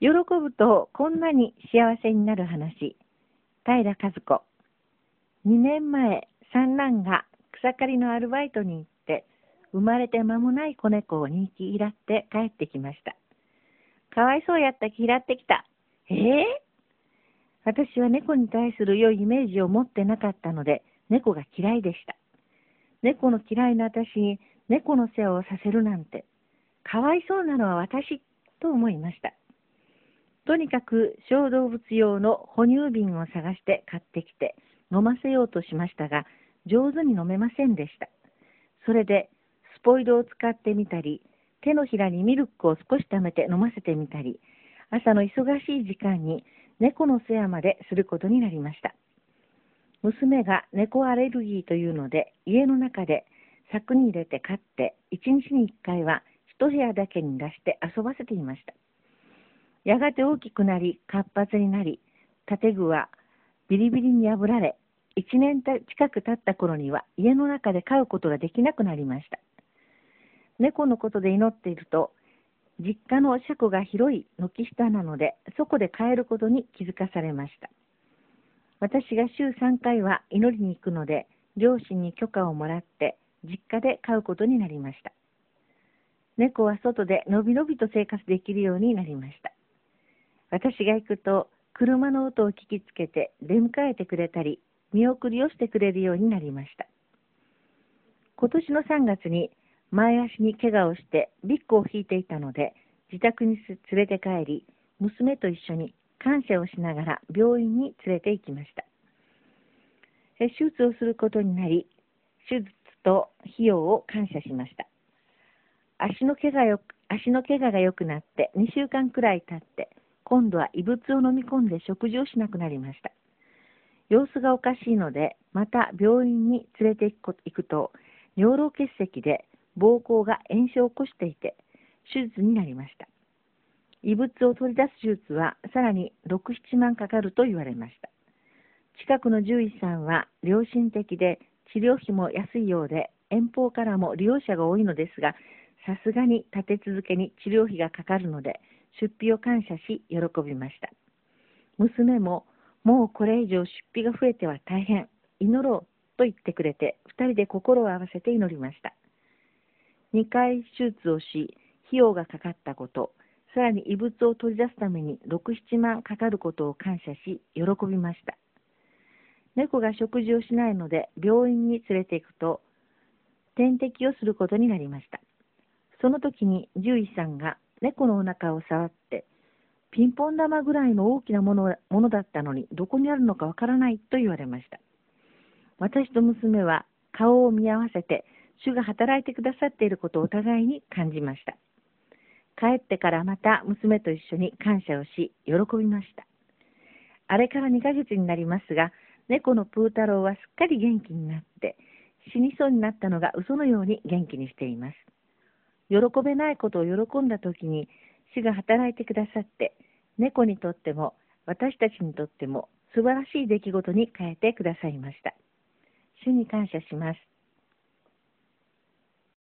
喜ぶとこんなに幸せになる話。平和子。2年前、三男が草刈りのアルバイトに行って、生まれて間もない子猫を2匹拾って帰ってきました。かわいそうやったき拾ってきた。私は猫に対する良いイメージを持ってなかったので、猫が嫌いでした。猫の嫌いな私に猫の世話をさせるなんて、かわいそうなのは私と思いました。とにかく小動物用の哺乳瓶を探して買ってきて飲ませようとしましたが、上手に飲めませんでした。それでスポイドを使ってみたり、手のひらにミルクを少し溜めて飲ませてみたり、朝の忙しい時間に猫の世話まですることになりました。娘が猫アレルギーというので、家の中で柵に入れて飼って、1日に1回は一部屋だけに出して遊ばせていました。やがて大きくなり、活発になり、建具はビリビリに破られ、1年近く経った頃には家の中で飼うことができなくなりました。猫のことで祈っていると、実家の車庫が広い軒下なので、そこで飼えることに気づかされました。私が週3回は祈りに行くので、両親に許可をもらって実家で飼うことになりました。猫は外でのびのびと生活できるようになりました。私が行くと車の音を聞きつけて出迎えてくれたり見送りをしてくれるようになりました。今年の3月に前足に怪我をしてビッグを引いていたので、自宅に連れて帰り、娘と一緒に感謝をしながら病院に連れて行きました。手術をすることになり、手術と費用を感謝しました。足の怪我が良くなって2週間くらい経って、今度は異物を飲み込んで食事をしなくなりました。様子がおかしいので、また病院に連れて行くと、尿路結石で膀胱が炎症を起こしていて、手術になりました。異物を取り出す手術はさらに6、7万かかると言われました。近くの獣医さんは良心的で治療費も安いようで、遠方からも利用者が多いのですが、さすがに立て続けに治療費がかかるので、出費を感謝し喜びました。娘も、もうこれ以上出費が増えては大変、祈ろうと言ってくれて、2人で心を合わせて祈りました。2回手術をし、費用がかかったこと、さらに異物を取り出すために6、7万かかることを感謝し、喜びました。猫が食事をしないので病院に連れて行くと、点滴をすることになりました。その時に獣医さんが猫のお腹を触って、ピンポン玉ぐらいの大きなものだったのにどこにあるのかわからないと言われました。私と娘は顔を見合わせて、主が働いてくださっていることをお互いに感じました。帰ってからまた娘と一緒に感謝をし、喜びました。あれから2ヶ月になりますが、猫のプー太郎はすっかり元気になって、死にそうになったのが嘘のように元気にしています。喜べないことを喜んだときに、主が働いてくださって、猫にとっても私たちにとっても素晴らしい出来事に変えてくださいました。主に感謝します。